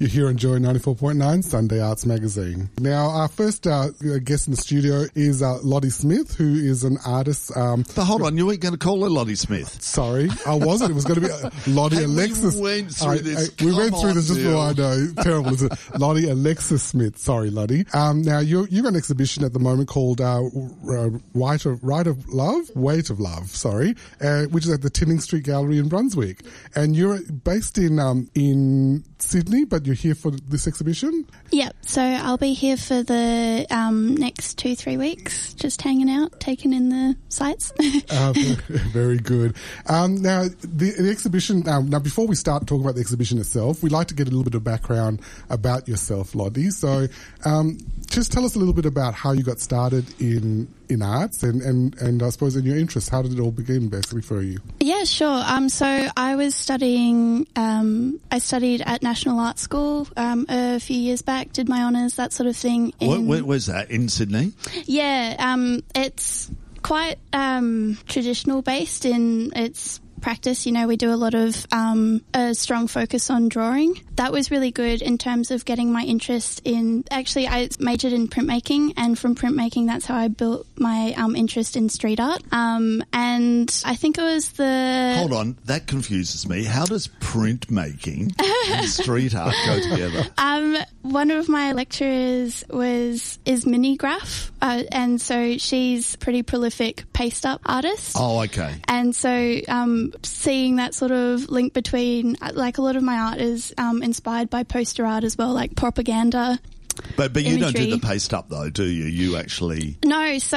You're here on Joy 94.9 Sunday Arts Magazine. Now, our first guest in the studio is Lottie Smith, who is an artist. But hold on, you weren't going to call her Lottie Smith. Sorry, I wasn't. It was going to be Lottie Alexis. We went through this. We went through this just before. I know. Terrible, isn't it? Lottie Alexis Smith. Sorry, Lottie. Now, you've got an exhibition at the moment called Weight of Love, sorry, which is at the Tinning Street Gallery in Brunswick. And you're based in Sydney, but you're here for this exhibition? Yep, so I'll be here for the next 2-3 weeks, just hanging out, taking in the sights. Very good. Now, the exhibition, now before we start talking about the exhibition itself, we'd like to get a little bit of background about yourself, Lottie. So just tell us a little bit about how you got started in arts and I suppose in your interests. How did it all begin basically for you? Yeah, sure. So I was studying, I studied at National Art School a few years back, did my honours, that sort of thing. Where was that? In Sydney? Yeah, it's quite traditional based in its practice. You know, we do a lot of a strong focus on drawing. That was really good in terms of getting my interest in, actually I majored in printmaking, and from printmaking that's how I built my interest in street art. And I think it was Hold on, that confuses me. How does printmaking and street art go together? One of my lecturers is Minnie Graff, and so she's a pretty prolific paste up artist. Oh, okay. And so seeing that sort of link between, like, a lot of my art is inspired by poster art as well, like propaganda. But you don't do the paste up though, do you? You actually... No, so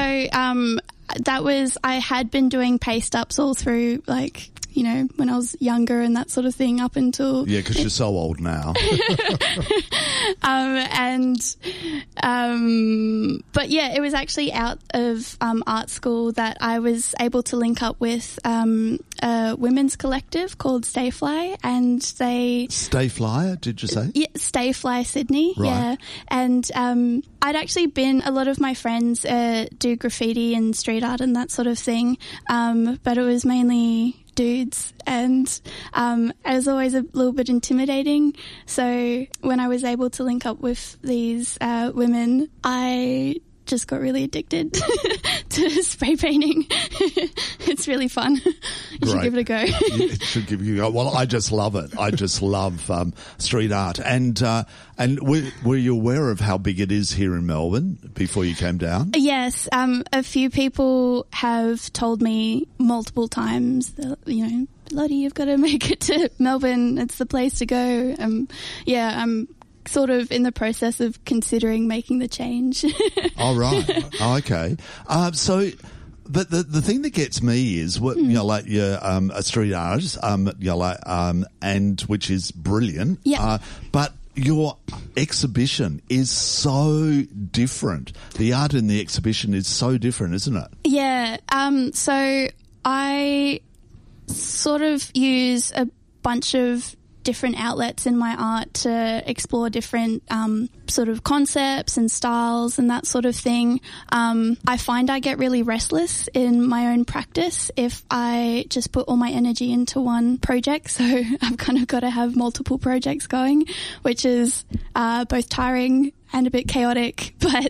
I had been doing paste ups all through, like, you know, when I was younger and that sort of thing up until... Yeah, because you're so old now. But yeah, it was actually out of art school that I was able to link up with a women's collective called Stayfly, and they... Stayfly, did you say? Yeah, Stayfly Sydney, right. Yeah. And I'd actually a lot of my friends do graffiti and street art and that sort of thing, but it was mainly dudes, and it was always a little bit intimidating. So when I was able to link up with these women, I just got really addicted to spray painting. It's really fun. You should give it a go. It should give you a go. Well, I just love it. I just love street art. And were you aware of how big it is here in Melbourne before you came down? Yes. A few people have told me multiple times, you know, Lottie, you've got to make it to Melbourne. It's the place to go. I'm sort of in the process of considering making the change. Oh, right. Oh, okay. So, but the thing that gets me is what, you know, like you're a street artist, you know, like, and which is brilliant. Yeah. But your exhibition is so different. The art in the exhibition is so different, isn't it? Yeah. So I sort of use a bunch of different outlets in my art to explore different sort of concepts and styles and that sort of thing. I find I get really restless in my own practice if I just put all my energy into one project. So I've kind of got to have multiple projects going, which is both tiring and a bit chaotic, but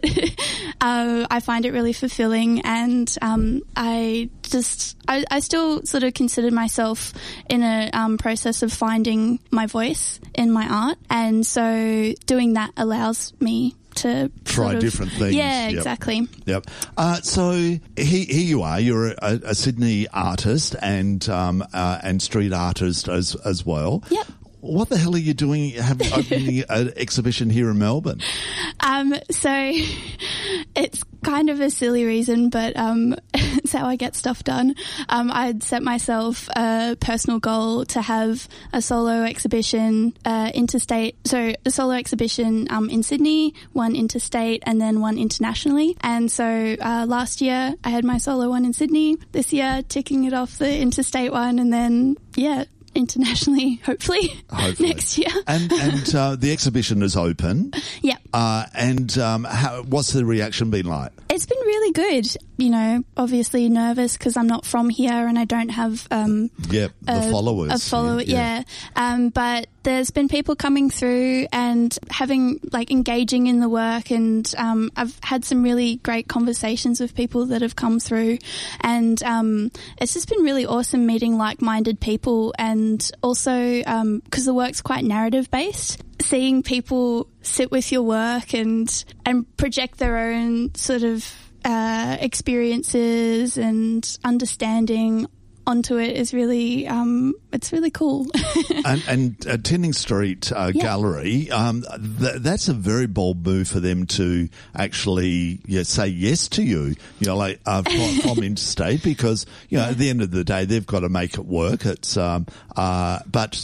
I find it really fulfilling, and I still sort of consider myself in a process of finding my voice in my art, and so doing that allows me to try different things. Yeah, exactly. Yep. So here you are. You're a Sydney artist and street artist as well. Yep. What the hell are you doing opening an exhibition here in Melbourne? So it's kind of a silly reason, but it's how I get stuff done. I'd set myself a personal goal to have a solo exhibition interstate. So a solo exhibition in Sydney, one interstate, and then one internationally. And so last year I had my solo one in Sydney. This year ticking it off the interstate one, and then internationally, hopefully. Next year. And the exhibition is open. Yeah. What's the reaction been like? It's been really good. You know, obviously nervous because I'm not from here and I don't have the followers. A follower, yeah. But there's been people coming through and having engaging in the work, and I've had some really great conversations with people that have come through, and it's just been really awesome meeting like-minded people, and also because the work's quite narrative based, seeing people sit with your work and project their own sort of experiences and understanding onto it is really it's really cool. and Tinning Street Gallery, that's a very bold move for them to actually say yes to you, from Interstate, because at the end of the day they've got to make it work. It's how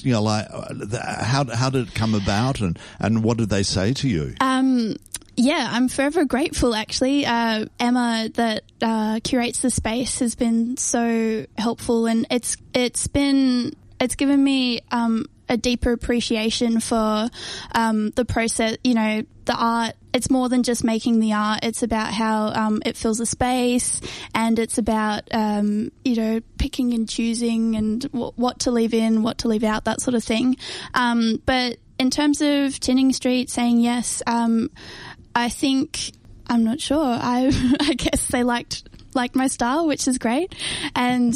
did it come about, and what did they say to you? Yeah, I'm forever grateful, actually. Emma, that curates the space, has been so helpful, and it's given me a deeper appreciation for the process. The art. It's more than just making the art. It's about how it fills a space, and it's about picking and choosing and what to leave in, what to leave out, that sort of thing. But in terms of Tinning Street saying yes, I think, I'm not sure. I guess they liked my style, which is great. And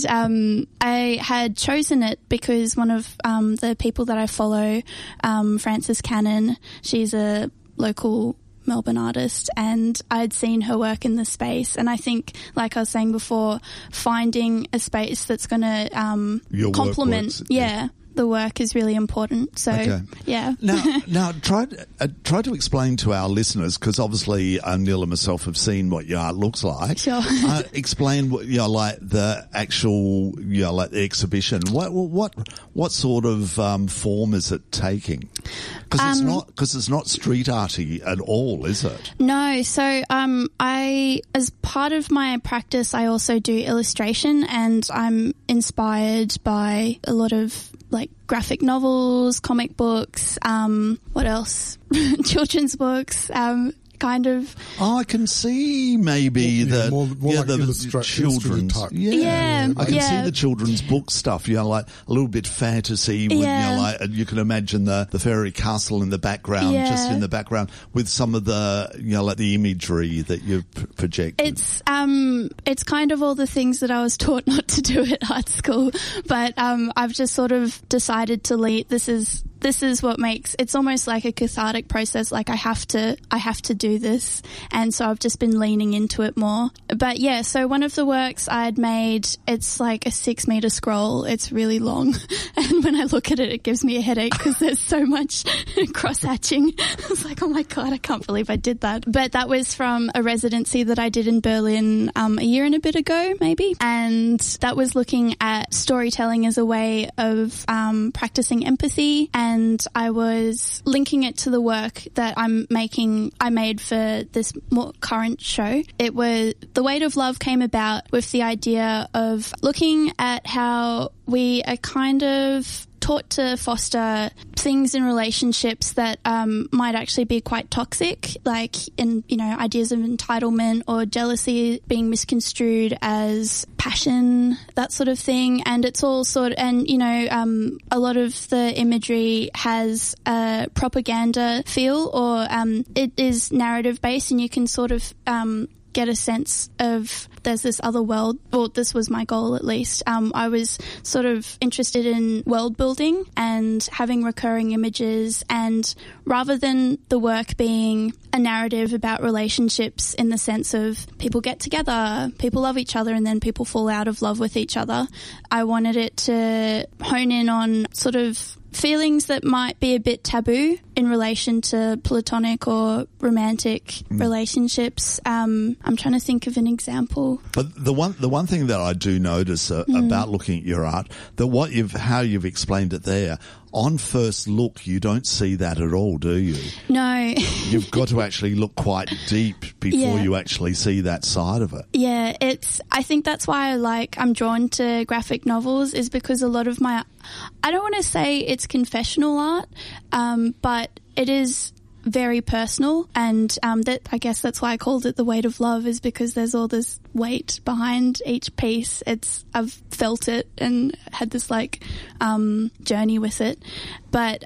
I had chosen it because one of the people that I follow, Frances Cannon, she's a local Melbourne artist, and I'd seen her work in the space, and I think, like I was saying before, finding a space that's going to complement the work is really important. So, yeah. Now, try to explain to our listeners, because obviously Neil and myself have seen what your art looks like. Sure. Explain what the actual the exhibition. What sort of form is it taking? Because it's not street arty at all, is it? No. So I, as part of my practice, I also do illustration, and I'm inspired by a lot of graphic novels, comic books, what else? Children's books, kind of. Oh, I can see maybe the children's type. I can see the children's book stuff. Like a little bit fantasy. With, you can imagine the fairy castle in the background, just in the background, with some of the the imagery that you've projected. It's kind of all the things that I was taught not to do at art school, but I've just sort of decided to lead. This is what makes it's almost like a cathartic process. Like I have to do this, and so I've just been leaning into it more. But yeah, so one of the works I'd made, it's like a 6-meter scroll. It's really long, and when I look at it, it gives me a headache because there's so much cross hatching. I was like, oh my god, I can't believe I did that. But that was from a residency that I did in Berlin a year and a bit ago, maybe, and that was looking at storytelling as a way of practicing empathy. And I was linking it to the work that I made for this more current show. It was The Weight of Love came about with the idea of looking at how we are kind of taught to foster things in relationships that might actually be quite toxic, like ideas of entitlement or jealousy being misconstrued as passion, that sort of thing. And it's all a lot of the imagery has a propaganda feel, or it is narrative based, and you can sort of get a sense of there's this other world, or this was my goal at least. I was sort of interested in world building and having recurring images, and rather than the work being a narrative about relationships in the sense of people get together, people love each other, and then people fall out of love with each other, I wanted it to hone in on sort of feelings that might be a bit taboo in relation to platonic or romantic relationships. I'm trying to think of an example. But the one thing that I do notice about looking at your art, how you've explained it there, on first look, you don't see that at all, do you? No. You've got to actually look quite deep before you actually see that side of it. Yeah, I think that's why I'm drawn to graphic novels, is because a lot of I don't want to say it's confessional art, but it is very personal, and that I guess that's why I called it The Weight of Love, is because there's all this weight behind each piece. I've felt it and had this journey with it. But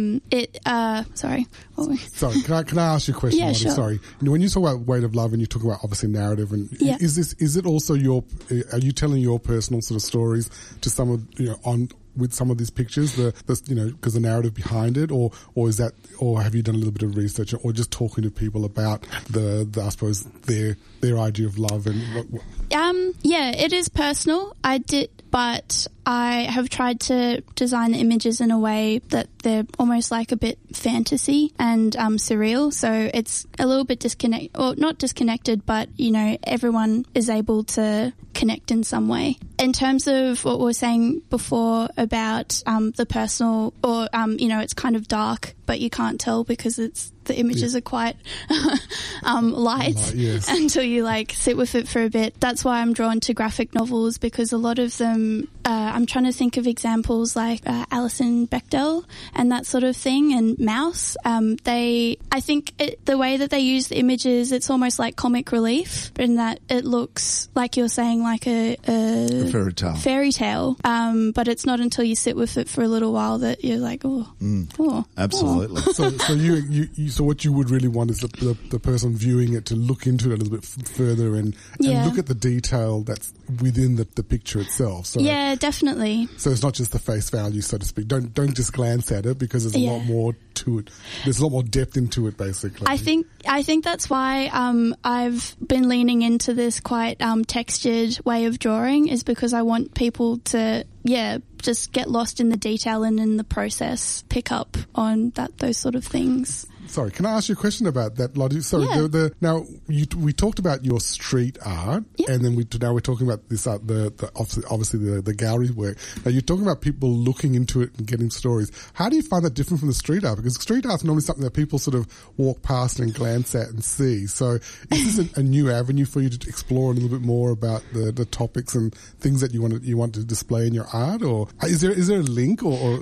sorry, can I ask you a question? Yeah, Lottie? sure. Sorry, when you talk about Weight of Love and you talk about obviously narrative, and Yeah. is it also are you telling your personal sort of stories to some of with some of these pictures, because the narrative behind it, or is that, or have you done a little bit of research, or just talking to people about the I suppose their idea of love and what? Yeah, it is personal. But I have tried to design the images in a way that they're almost like a bit fantasy and surreal. So it's a little bit not disconnected, but everyone is able to connect in some way. In terms of what we were saying before about the personal, or it's kind of dark, but you can't tell because the images are quite light yes. until you sit with it for a bit. That's why I'm drawn to graphic novels, because a lot of them, I'm trying to think of examples like Alison Bechdel and that sort of thing, and Mouse. I think the way that they use the images, it's almost like comic relief, in that it looks like you're saying like a fairy tale. But it's not until you sit with it for a little while that you're like, absolutely. So what you would really want is the person viewing it to look into it a little bit further and look at the detail that's within the picture itself. So, yeah, definitely. So it's not just the face value, so to speak. Don't just glance at it, because there's a lot more to it. There's a lot more depth into it, basically. I think that's why I've been leaning into this quite textured way of drawing, is because I want people to just get lost in the detail and in the process, pick up on those sort of things. Sorry, can I ask you a question about that, Lottie? Sorry, now we talked about your street art, and then now we're talking about this art, obviously the gallery work. Now you're talking about people looking into it and getting stories. How do you find that different from the street art? Because street art's normally something that people sort of walk past and glance at and see. So is this a new avenue for you to explore a little bit more about the topics and things that you want to display in your art, or is there a link or?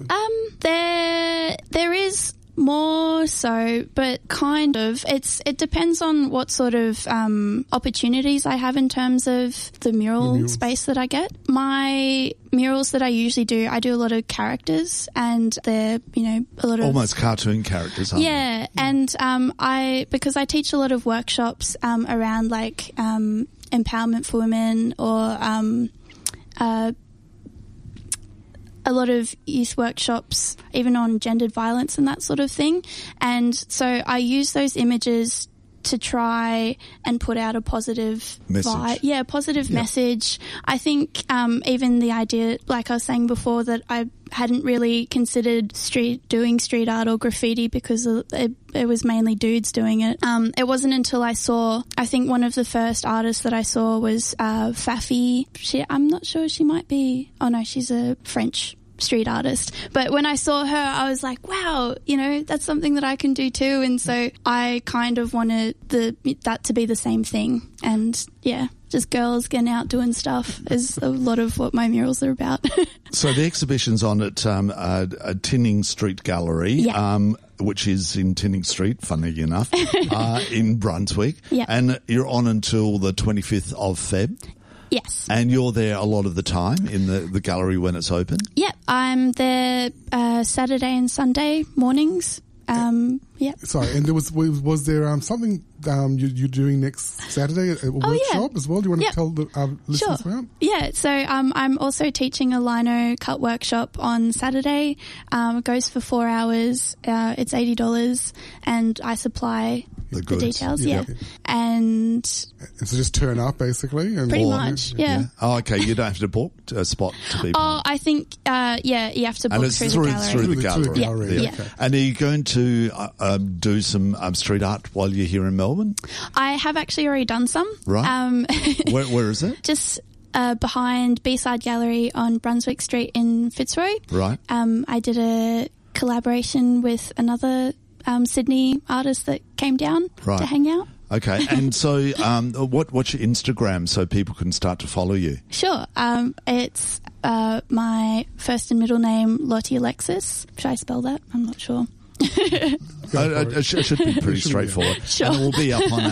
There is. More so, but kind of. It depends on what sort of opportunities I have in terms of the mural space that I get. My murals that I usually do, I do a lot of characters, and they're a lot of almost cartoon characters. Aren't they? And because I teach a lot of workshops around empowerment for women, or a lot of youth workshops, even on gendered violence and that sort of thing. And so I use those images to try and put out a positive message. Message. I think even the idea, like I was saying before, that I hadn't really considered doing street art or graffiti because it was mainly dudes doing it. It wasn't until I think one of the first artists that I saw was Fafi. I'm not sure, she might be, she's a French street artist. But when I saw her, I was like, wow, that's something that I can do too. And so I kind of wanted that to be the same thing. And just girls getting out doing stuff is a lot of what my murals are about. So the exhibition's on at Tinning Street Gallery, which is in Tinning Street, funnily enough, in Brunswick. Yeah. And you're on until the 25th of Feb. Yes. And you're there a lot of the time in the gallery when it's open? Yeah, I'm there Saturday and Sunday mornings. Sorry, and there was there something you're doing next Saturday, a workshop as well? Do you want to tell the listeners about? Yeah, so I'm also teaching a lino cut workshop on Saturday. It goes for 4 hours. It's $80, and I supply the details. Yeah. And so just turn up basically, and pretty much. Yeah. Oh, okay. You don't have to book a spot to people. Oh, I think you have to book through the gallery. Through the gallery. Yeah. Okay. And are you going to do some street art while you're here in Melbourne? I have actually already done some. Right. Where is it? Just behind B-Side Gallery on Brunswick Street in Fitzroy. Right. I did a collaboration with another Sydney artist that came down to hang out. Okay, and so what's your Instagram so people can start to follow you? Sure. It's my first and middle name, Lottie Alexis. Should I spell that? I'm not sure. It should be pretty straightforward. Sure. And it will be up on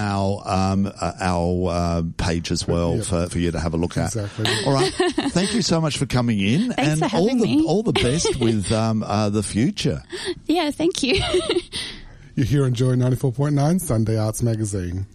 our page as well for you to have a look at. Exactly. All right. Thank you so much for coming in. Thanks for having me. All the best with the future. Yeah, thank you. You're here on Joy 94.9 Sunday Arts Magazine.